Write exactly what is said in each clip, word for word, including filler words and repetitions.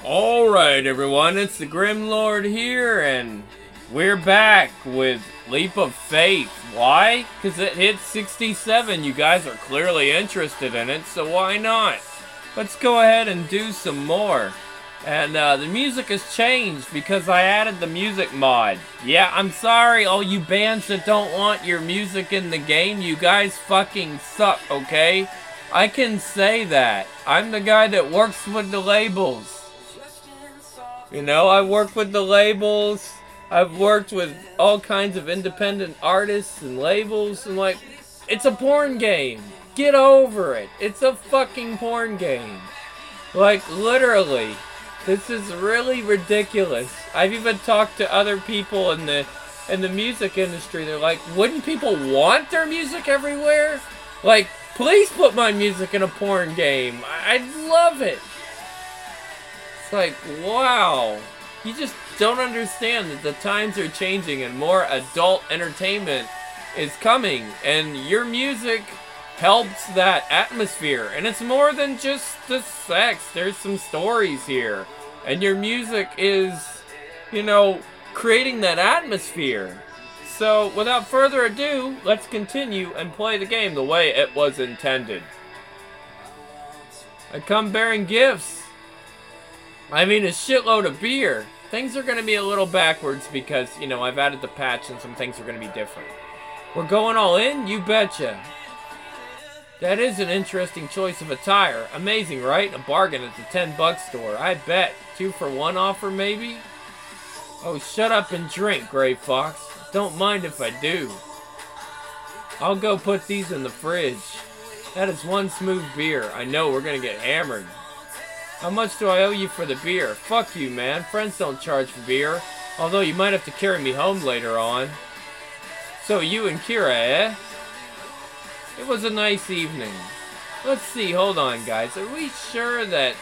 Alright everyone, it's the Grim Lord here, and we're back with Leap of Faith. Why? Because it hit sixty-seven. You guys are clearly interested in it, so why not? Let's go ahead and do some more. And uh, the music has changed because I added the music mod. Yeah, I'm sorry, all you bands that don't want your music in the game, you guys fucking suck, okay? I can say that. I'm the guy that works with the labels. You know, I work with the labels. I've worked with all kinds of independent artists and labels, and like, it's a porn game. Get over it. It's a fucking porn game. Like, literally. This is really ridiculous. I've even talked to other people in the in the music industry. They're like, wouldn't people want their music everywhere? Like, please put my music in a porn game. I'd love it. It's like, wow. You just don't understand that the times are changing and more adult entertainment is coming. And your music helps that atmosphere. And it's more than just the sex. There's some stories here. And your music is, you know, creating that atmosphere. So, without further ado, let's continue and play the game the way it was intended. I come bearing gifts. I mean, a shitload of beer. Things are going to be a little backwards because, you know, I've added the patch and some things are going to be different. We're going all in? You betcha. That is an interesting choice of attire. Amazing, right? A bargain at the ten buck store. I bet. Two for one offer, maybe? Oh, shut up and drink, Gray Fox. Don't mind if I do. I'll go put these in the fridge. That is one smooth beer. I know, we're gonna get hammered. How much do I owe you for the beer? Fuck you, man. Friends don't charge for beer. Although you might have to carry me home later on. So you and Kira, eh? It was a nice evening. Let's see, hold on, guys. Are we sure that...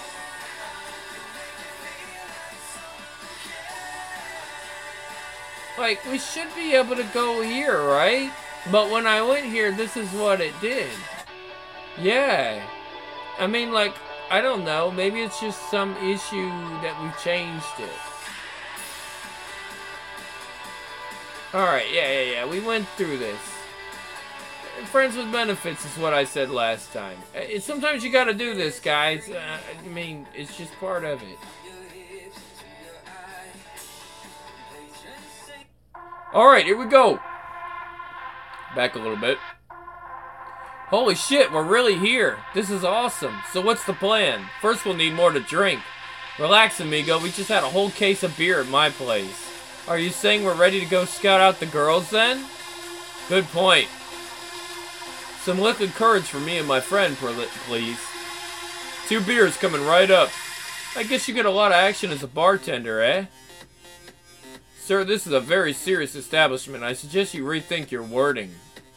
Like, we should be able to go here, right? But when I went here, this is what it did. Yeah. I mean, like, I don't know. Maybe it's just some issue that we changed it. Alright, yeah, yeah, yeah. We went through this. Friends with benefits is what I said last time. Sometimes you gotta do this, guys. Uh, I mean, it's just part of it. Alright, here we go. Back a little bit. Holy shit, we're really here. This is awesome. So what's the plan? First we'll need more to drink. Relax, amigo. We just had a whole case of beer at my place. Are you saying we're ready to go scout out the girls then? Good point. Some liquid courage for me and my friend, please. Two beers coming right up. I guess you get a lot of action as a bartender, eh? Sir, this is a very serious establishment. I suggest you rethink your wording.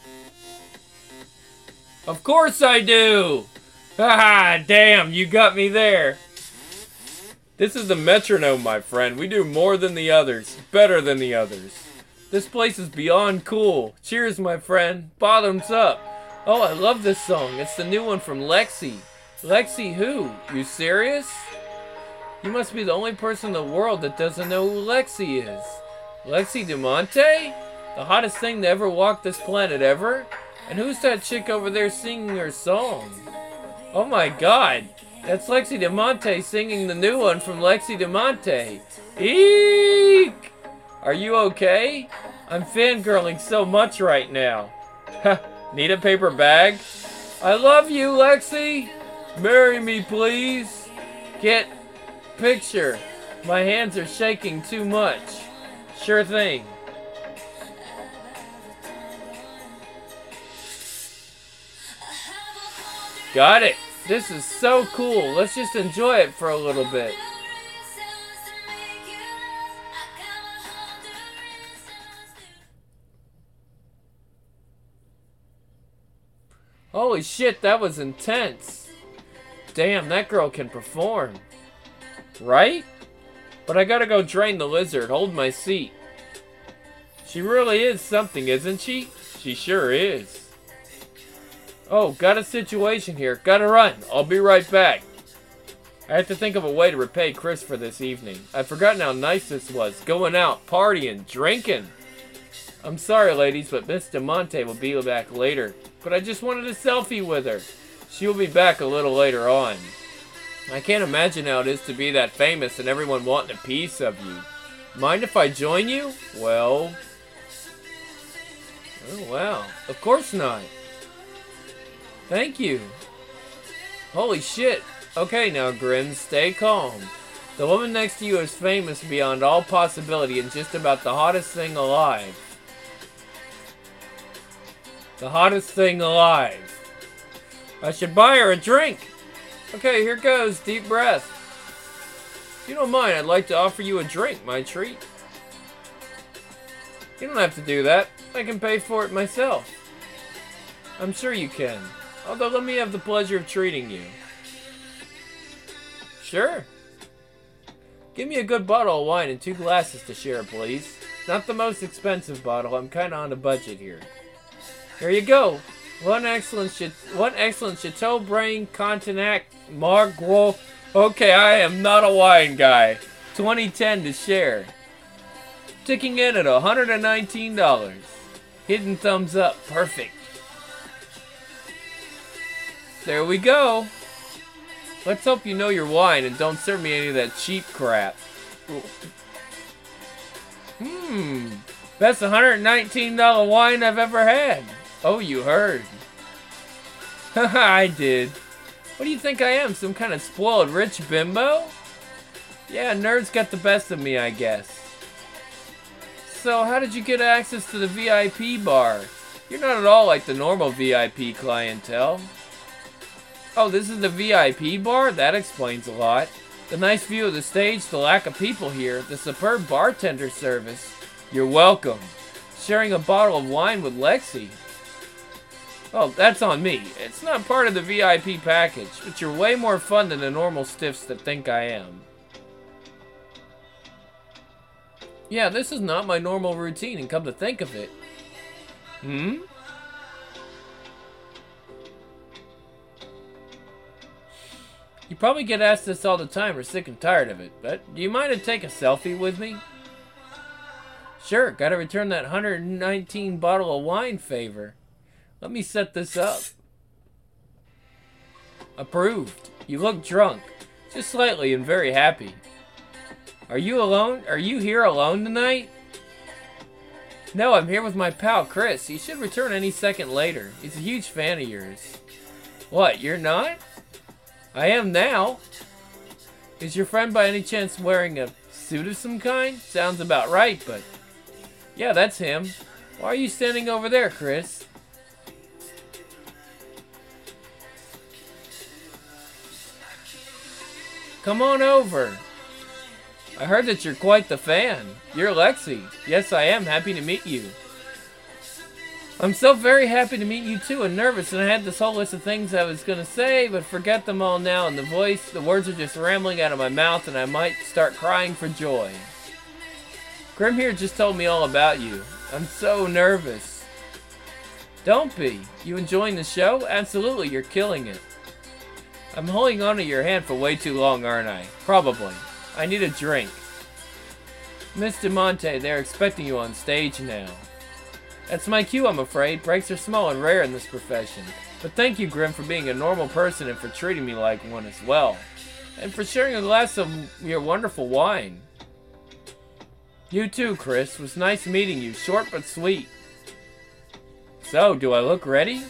Of course I do! Haha, damn, you got me there. This is the metronome, my friend. We do more than the others. Better than the others. This place is beyond cool. Cheers, my friend. Bottoms up. Oh, I love this song. It's the new one from Lexi. Lexi who? You serious? You must be the only person in the world that doesn't know who Lexi is. Lexi DeMonte? The hottest thing to ever walk this planet ever? And who's that chick over there singing her song? Oh my god. That's Lexi DeMonte singing the new one from Lexi DeMonte. Eek! Are you okay? I'm fangirling so much right now. Ha! Need a paper bag? I love you, Lexi! Marry me, please! Get picture. My hands are shaking too much. Sure thing. Got it! This is so cool. Let's just enjoy it for a little bit. Holy shit, that was intense. Damn, that girl can perform. Right? But I gotta go drain the lizard. Hold my seat. She really is something, isn't she? She sure is. Oh, got a situation here. Gotta run. I'll be right back. I have to think of a way to repay Chris for this evening. I've forgotten how nice this was. Going out, partying, drinking. I'm sorry, ladies, but Miss DeMonte will be back later. But I just wanted a selfie with her. She will be back a little later on. I can't imagine how it is to be that famous and everyone wanting a piece of you. Mind if I join you? Well... Oh, wow. Of course not. Thank you. Holy shit. Okay now, Grim, stay calm. The woman next to you is famous beyond all possibility and just about the hottest thing alive. The hottest thing alive. I should buy her a drink. Okay, here goes. Deep breath. If you don't mind, I'd like to offer you a drink, my treat. You don't have to do that. I can pay for it myself. I'm sure you can. Although let me have the pleasure of treating you. Sure. Give me a good bottle of wine and two glasses to share, please. Not the most expensive bottle. I'm kind of on a budget here. Here you go. One excellent, one excellent Chateaubriand Contignac Margaux. Okay, I am not a wine guy. twenty ten to share. Ticking in at one hundred nineteen dollars. Hidden thumbs up. Perfect. There we go. Let's hope you know your wine and don't serve me any of that cheap crap. Ooh. Hmm. Best one hundred nineteen dollar wine I've ever had. Oh, you heard. Haha, I did. What do you think I am? Some kind of spoiled rich bimbo? Yeah, nerds got the best of me, I guess. So, how did you get access to the V I P bar? You're not at all like the normal V I P clientele. Oh, this is the V I P bar? That explains a lot. The nice view of the stage, the lack of people here, the superb bartender service. You're welcome. Sharing a bottle of wine with Lexi. Oh, that's on me. It's not part of the V I P package, but you're way more fun than the normal stiffs that think I am. Yeah, this is not my normal routine, and come to think of it. Hmm? You probably get asked this all the time or sick and tired of it, but do you mind to take a selfie with me? Sure, gotta return that one hundred nineteen bottle of wine favor. Let me set this up. Approved. You look drunk. Just slightly and very happy. Are you alone? Are you here alone tonight? No, I'm here with my pal Chris. He should return any second later. He's a huge fan of yours. What, you're not? I am now. Is your friend by any chance wearing a suit of some kind? Sounds about right, but... Yeah, that's him. Why are you standing over there, Chris? Come on over. I heard that you're quite the fan. You're Lexi. Yes, I am. Happy to meet you. I'm so very happy to meet you too, and nervous, and I had this whole list of things I was gonna say, but forget them all now, and the voice, the words are just rambling out of my mouth, and I might start crying for joy. Grim here just told me all about you. I'm so nervous. Don't be. You enjoying the show? Absolutely, you're killing it. I'm holding on to your hand for way too long, aren't I? Probably. I need a drink. Miss DeMonte, they're expecting you on stage now. That's my cue, I'm afraid. Breaks are small and rare in this profession. But thank you, Grim, for being a normal person and for treating me like one as well. And for sharing a glass of your wonderful wine. You too, Chris. It was nice meeting you. Short but sweet. So, do I look ready?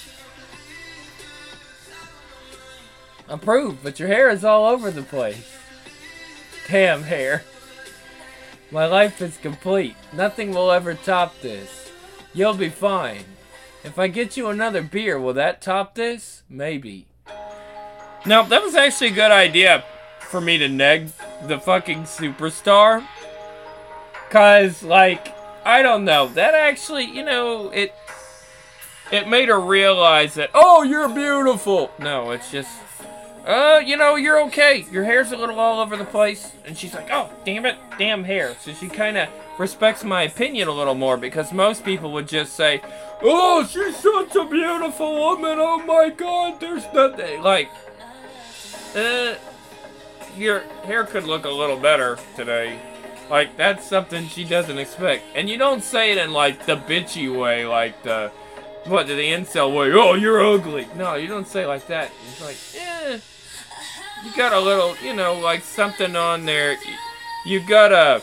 Approved, but your hair is all over the place. Damn hair. My life is complete. Nothing will ever top this. You'll be fine. If I get you another beer, will that top this? Maybe. Now, that was actually a good idea for me to neg the fucking superstar. Cause, like, I don't know. That actually, you know, it it made her realize that, oh, you're beautiful. No, it's just, uh, you know, you're okay. Your hair's a little all over the place. And she's like, oh, damn it, damn hair. So she kind of respects my opinion a little more, because most people would just say, oh, she's such a beautiful woman. Oh my God, there's nothing. Like, uh, your hair could look a little better today. Like, that's something she doesn't expect. And you don't say it in, like, the bitchy way, like the, what, the incel way. Oh, you're ugly. No, you don't say it like that. It's like, eh. You got a little, you know, like something on there. You got a,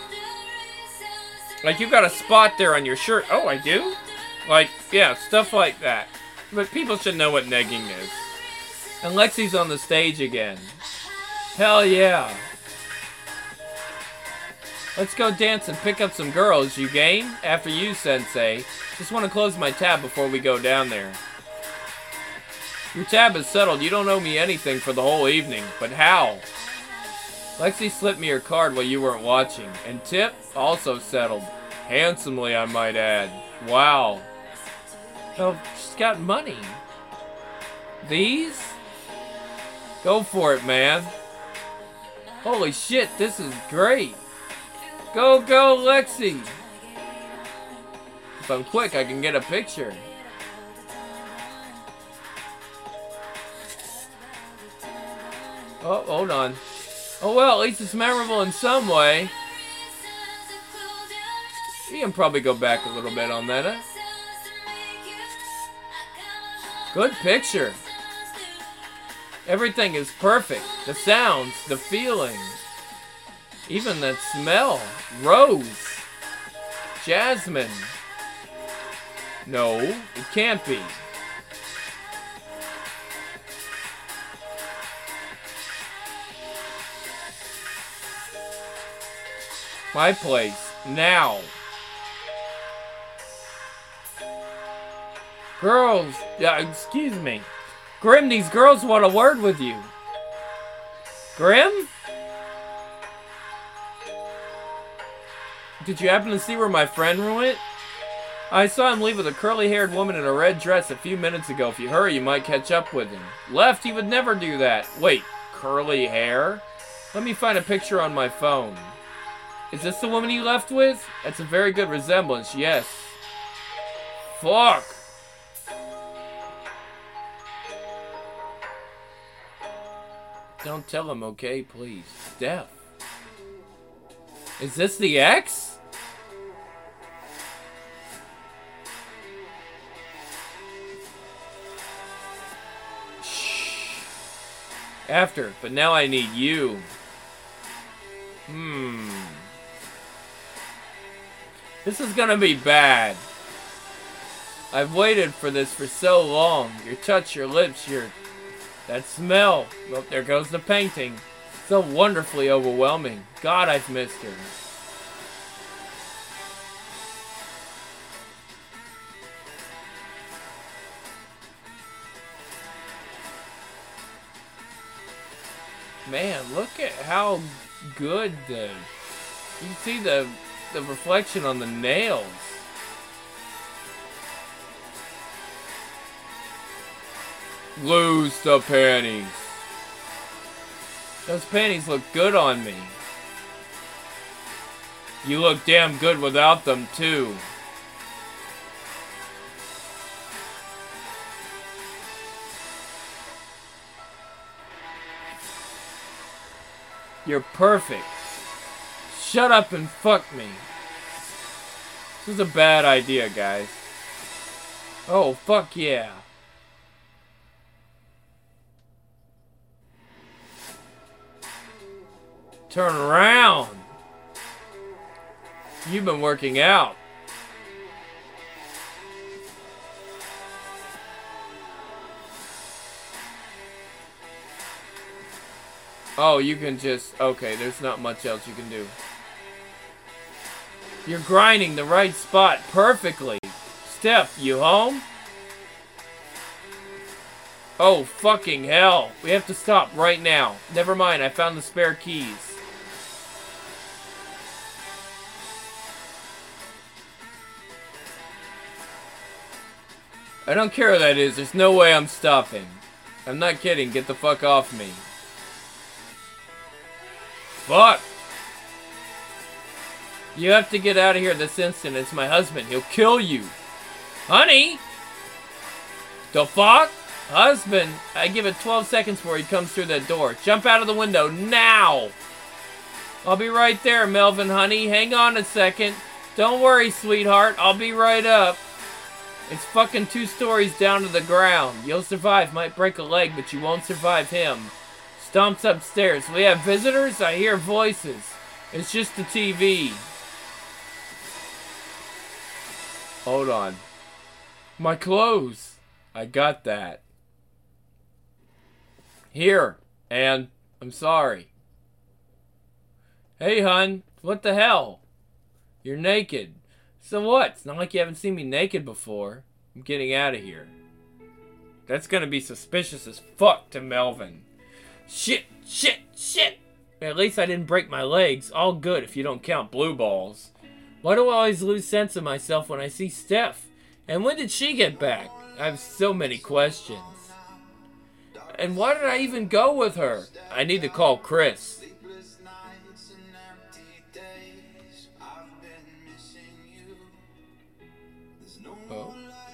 like, you got a spot there on your shirt. Oh, I do? Like, yeah, stuff like that. But people should know what negging is. And Lexi's on the stage again. Hell yeah. Let's go dance and pick up some girls. You game? After you, Sensei. Just want to close my tab before we go down there. Your tab is settled. You don't owe me anything for the whole evening. But how? Lexi slipped me her card while you weren't watching. And tip? Also settled. Handsomely, I might add. Wow. Oh, she's got money. These? Go for it, man. Holy shit, this is great. Go, go, Lexi. If I'm quick, I can get a picture. Oh, hold on. Oh, well, at least it's memorable in some way. You can probably go back a little bit on that, huh? Good picture. Everything is perfect. The sounds, the feeling. Even that smell. Rose. Jasmine. No, it can't be. My place. Now. Girls. Yeah, excuse me. Grim, these girls want a word with you. Grim? Did you happen to see where my friend went? I saw him leave with a curly-haired woman in a red dress a few minutes ago. If you hurry, you might catch up with him. Left? He would never do that. Wait, curly hair? Let me find a picture on my phone. Is this the woman you left with? That's a very good resemblance, yes. Fuck. Don't tell him, okay, please. Steph. Is this the ex? Shh. After, but now I need you. Hmm. This is gonna be bad. I've waited for this for so long. Your touch, your lips, your... that smell. Well, there goes the painting. So wonderfully overwhelming. God, I've missed her. Man, look at how good the... You see the, the reflection on the nails. Lose the panties. Those panties look good on me. You look damn good without them, too. You're perfect. Shut up and fuck me. This is a bad idea, guys. Oh, fuck yeah. Turn around. You've been working out. Oh, you can just... Okay, there's not much else you can do. You're grinding the right spot perfectly. Steph, you home? Oh, fucking hell. We have to stop right now. Never mind, I found the spare keys. I don't care who that is. There's no way I'm stopping. I'm not kidding. Get the fuck off me. Fuck! You have to get out of here this instant. It's my husband. He'll kill you. Honey? The fuck? Husband, I give it twelve seconds before he comes through that door. Jump out of the window now. I'll be right there, Melvin, honey. Hang on a second. Don't worry, sweetheart. I'll be right up. It's fucking two stories down to the ground. You'll survive. Might break a leg, but you won't survive him. Stomps upstairs. We have visitors? I hear voices. It's just the T V. Hold on. My clothes. I got that. Here. And I'm sorry. Hey, hun. What the hell? You're naked. So what? It's not like you haven't seen me naked before. I'm getting out of here. That's gonna be suspicious as fuck to Melvin. Shit, shit, shit! At least I didn't break my legs. All good if you don't count blue balls. Why do I always lose sense of myself when I see Steph? And when did she get back? I have so many questions. And why did I even go with her? I need to call Chris. Oh.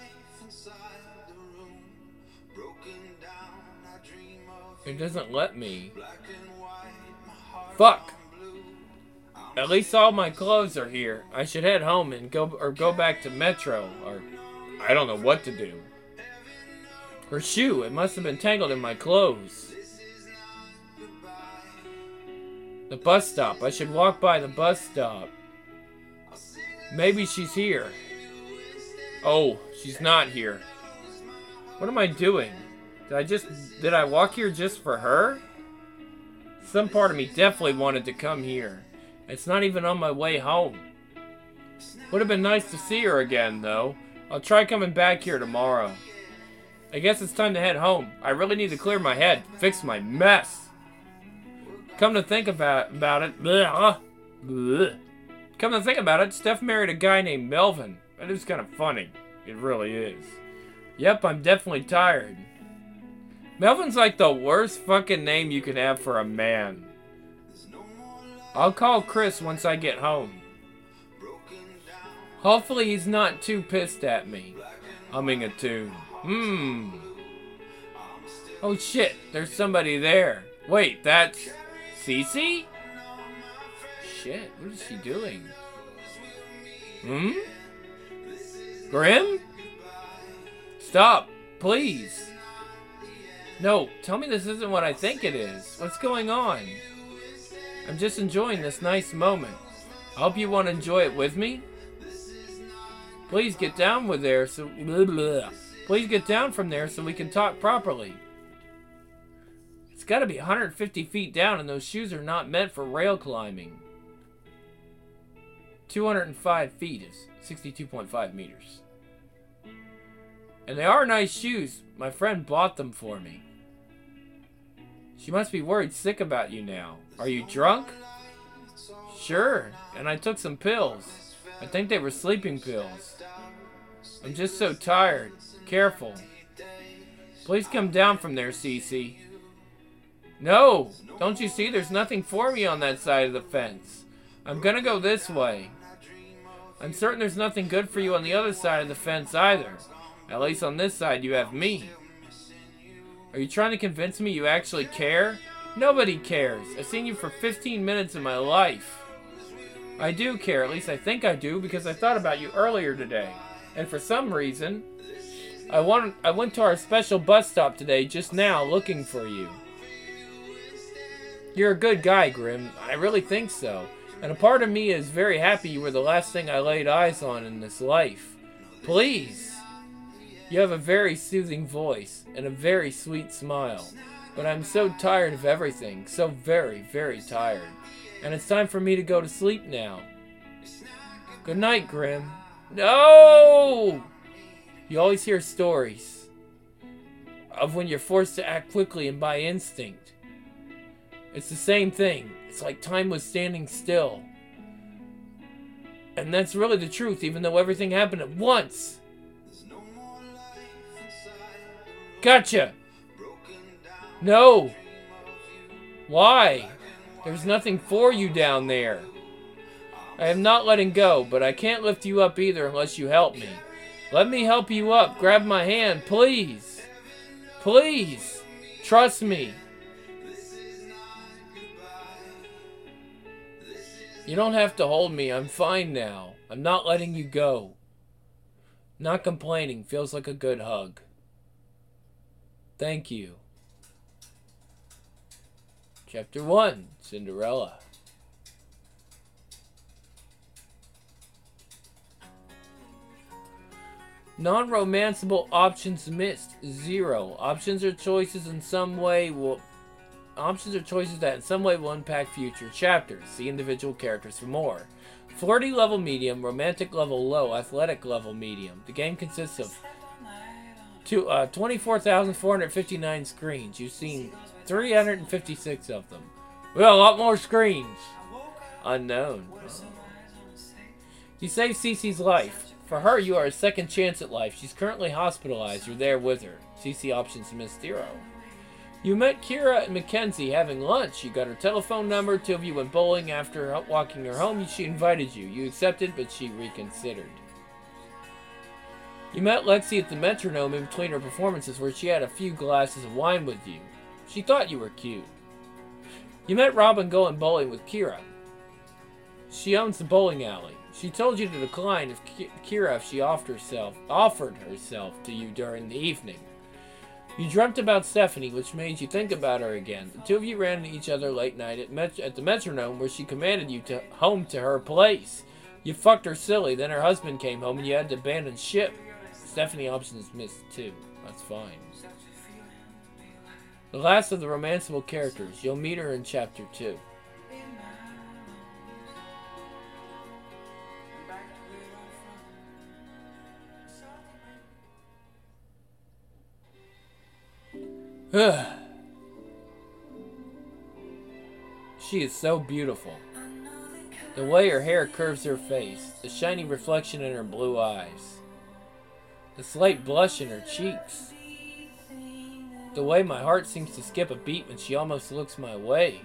It doesn't let me. Fuck. At least all my clothes are here. I should head home and go or go back to Metro, or I don't know what to do. Her shoe, it must have been tangled in my clothes. The bus stop. I should walk by the bus stop. Maybe she's here. Oh, she's not here. What am I doing? Did I just, did I walk here just for her? Some part of me definitely wanted to come here. It's not even on my way home. Would have been nice to see her again, though. I'll try coming back here tomorrow. I guess it's time to head home. I really need to clear my head, fix my mess. Come to think about, about it, bleh, bleh. Come to think about it, Steph married a guy named Melvin. That is kind of funny. It really is. Yep, I'm definitely tired. Melvin's like the worst fucking name you can have for a man. I'll call Chris once I get home. Hopefully he's not too pissed at me. Humming a tune. Hmm. Oh shit, there's somebody there. Wait, that's Cece? Shit, what is she doing? Hmm? Grim? Stop, please. No, tell me this isn't what I think it is. What's going on? I'm just enjoying this nice moment. I hope you want to enjoy it with me. Please get down with there so blah, blah. Please get down from there so we can talk properly. It's got to be one hundred fifty feet down and those shoes are not meant for rail climbing. two hundred five feet is sixty-two point five meters. And they are nice shoes. My friend bought them for me. She must be worried sick about you now. Are you drunk? Sure, and I took some pills. I think they were sleeping pills. I'm just so tired. Careful. Please come down from there, Cece. No! Don't you see there's nothing for me on that side of the fence? I'm gonna go this way. I'm certain there's nothing good for you on the other side of the fence either. At least on this side you have me. Are you trying to convince me you actually care? Nobody cares. I've seen you for fifteen minutes in my life. I do care, at least I think I do, because I thought about you earlier today. And for some reason, I, want, I went to our special bus stop today just now looking for you. You're a good guy, Grim. I really think so. And a part of me is very happy you were the last thing I laid eyes on in this life. Please. You have a very soothing voice and a very sweet smile. But I'm so tired of everything. So very, very tired. And it's time for me to go to sleep now. Good night, Grim. No! You always hear stories of when you're forced to act quickly and by instinct. It's the same thing. It's like time was standing still. And that's really the truth, even though everything happened at once. Gotcha! No! Why? There's nothing for you down there. I am not letting go, but I can't lift you up either unless you help me. Let me help you up. Grab my hand, please. Please. Trust me. You don't have to hold me. I'm fine now. I'm not letting you go. Not complaining. Feels like a good hug. Thank you. Chapter one. Cinderella. Non-romanceable options missed. Zero. Options or choices in some way will... Options or choices that in some way will impact future chapters. See individual characters for more. Flirty level medium, romantic level low, athletic level medium. The game consists of two, uh, twenty-four thousand four hundred fifty-nine screens. You've seen three hundred fifty-six of them. Well, a lot more screens. Unknown. You saved Cece's life. For her, you are a second chance at life. She's currently hospitalized. You're there with her. Cece options missed zero. You met Kira and Mackenzie having lunch. You got her telephone number. Two of you went bowling. After walking her home, she invited you. You accepted, but she reconsidered. You met Lexi at the Metronome in between her performances, where she had a few glasses of wine with you. She thought you were cute. You met Robin going bowling with Kira. She owns the bowling alley. She told you to decline if Ki Kira if she offered herself, offered herself to you during the evening. You dreamt about Stephanie, which made you think about her again. The two of you ran into each other late night at, Met at the Metronome, where she commanded you to home to her place. You fucked her silly, then her husband came home and you had to abandon ship. Stephanie options missed too. That's fine. The last of the romanceable characters. You'll meet her in chapter two. She is so beautiful. The way her hair curves her face, the shiny reflection in her blue eyes, the slight blush in her cheeks, the way my heart seems to skip a beat when she almost looks my way.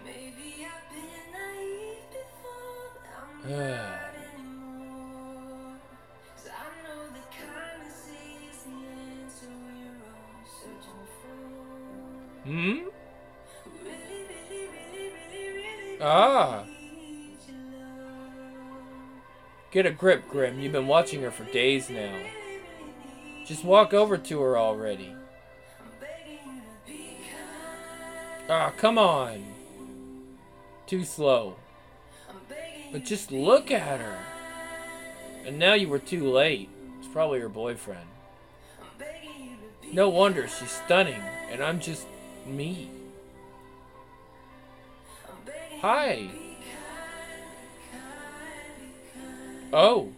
Hmm? Ah. Get a grip, Grim. You've been watching her for days now. Just walk over to her already. Ah, come on. Too slow. But just look at her. And now you were too late. It's probably her boyfriend. No wonder, she's stunning. And I'm just me. Hi. Oh.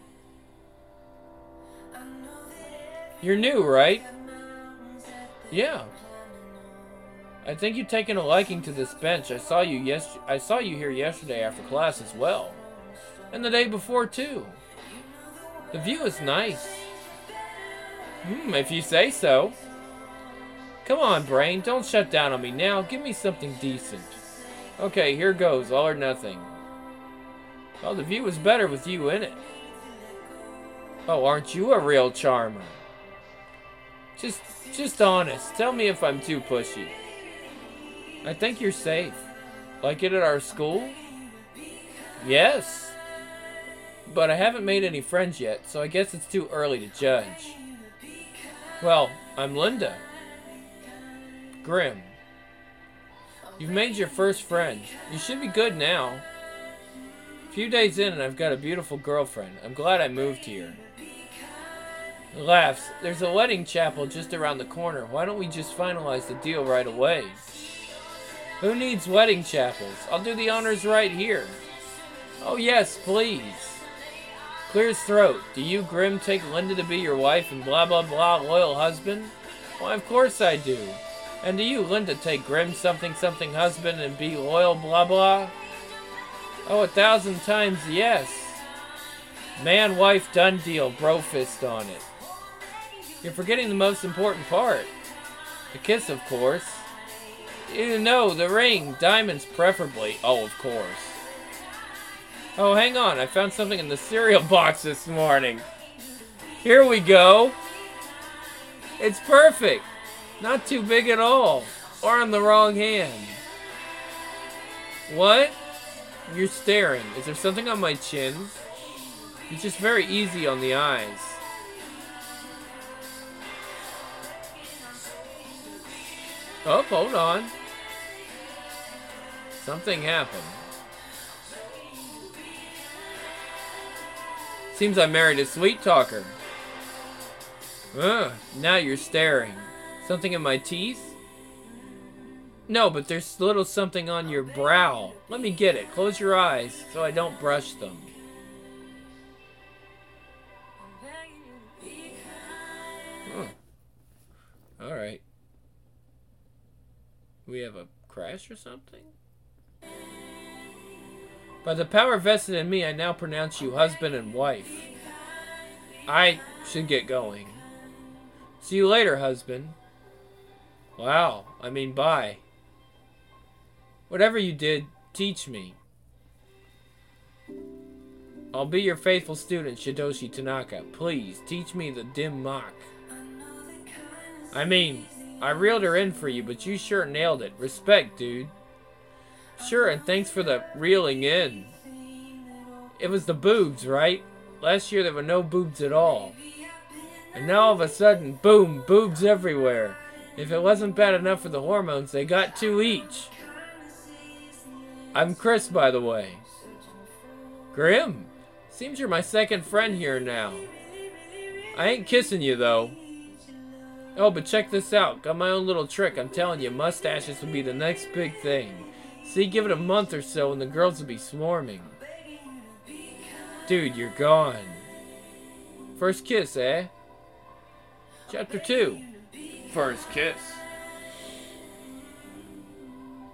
You're new, right? Yeah. I think you've taken a liking to this bench. I saw you yes I saw you here yesterday after class as well. And the day before too. The view is nice. Hmm, if you say so. Come on, Brain, don't shut down on me now. Give me something decent. Okay, here goes, all or nothing. Well, the view is better with you in it. Oh, aren't you a real charmer? Just, just honest. Tell me if I'm too pushy. I think you're safe. Like it at our school? Yes. But I haven't made any friends yet, so I guess it's too early to judge. Well, I'm Linda. Grim. You've made your first friend. You should be good now. A few days in and I've got a beautiful girlfriend. I'm glad I moved here. Laughs. There's a wedding chapel just around the corner. Why don't we just finalize the deal right away? Who needs wedding chapels? I'll do the honors right here. Oh yes, please. Clears throat. Do you, Grim, take Linda to be your wife and blah blah blah loyal husband? Why, of course I do. And do you, Linda, take Grim something something husband and be loyal blah blah? Oh, a thousand times yes. Man, wife, done deal, bro fist on it. You're forgetting the most important part. The kiss, of course. You know, the ring, diamonds preferably. Oh, of course. Oh, hang on, I found something in the cereal box this morning. Here we go. It's perfect. Not too big at all. Or on the wrong hand. What? You're staring. Is there something on my chin? It's just very easy on the eyes. Oh, hold on. Something happened. Seems I married a sweet talker. Ugh, now you're staring. Something in my teeth? No, but there's a little something on your brow. Let me get it. Close your eyes so I don't brush them. Huh. Alright. We have a crash or something? By the power vested in me, I now pronounce you husband and wife. I should get going. See you later, husband. Wow, I mean bye. Whatever you did, teach me. I'll be your faithful student, Shidoshi Tanaka. Please, teach me the dim mock. I mean, I reeled her in for you, but you sure nailed it. Respect, dude. Sure, and thanks for the reeling in. It was the boobs, right? Last year there were no boobs at all. And now all of a sudden, boom, boobs everywhere. If it wasn't bad enough for the hormones, they got two each. I'm Chris, by the way. Grim, seems you're my second friend here now. I ain't kissing you, though. Oh, but check this out. Got my own little trick. I'm telling you, mustaches will be the next big thing. See, give it a month or so and the girls will be swarming. Dude, you're gone. First kiss, eh? Chapter two. First kiss.